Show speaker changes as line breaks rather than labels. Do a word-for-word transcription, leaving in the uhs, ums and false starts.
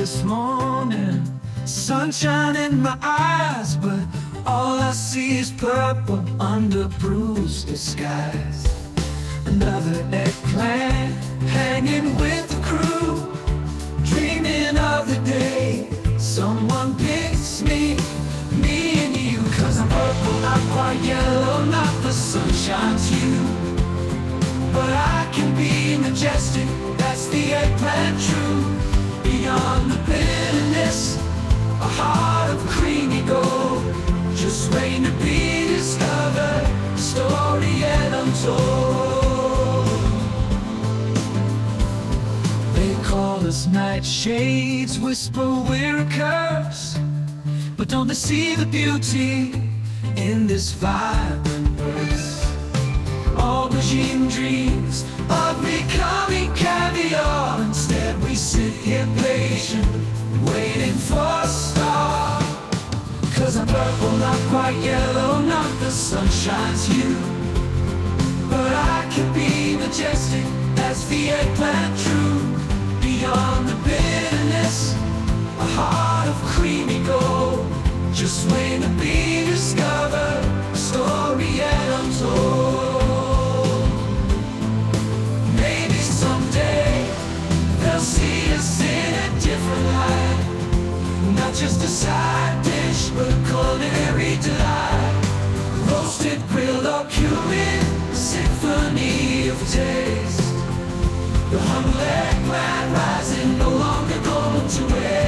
this morning, sunshine in my eyes, but all I see is purple under bruised skies. Another eggplant hanging with the crew, dreaming of the day someone picks me, me and you. Cause I'm purple, not quite yellow, not the sunshine's hue, but I can be majestic, that's the eggplant true. Beyond the bitterness, a heart of creamy gold, just waiting to be discovered, a story yet untold. They call us nightshades, whisper we're a curse, but don't they see the beauty in this vibrant verse? Aubergine dreams of becoming caviar, instead we sit here patient, waiting for a star. Cause I'm purple, not quite yellow, not the sunshine's hue, but I can be majestic, that's the eggplant true. Beyond the bitterness, a heart of creamy gold, just waiting to be discovered, a story yet untold. Maybe someday they'll see us in a different light, not just a side dish, but a culinary delight. Roasted, grilled, or cumin, symphony of taste. The humble eggplant rising, no longer going to waste.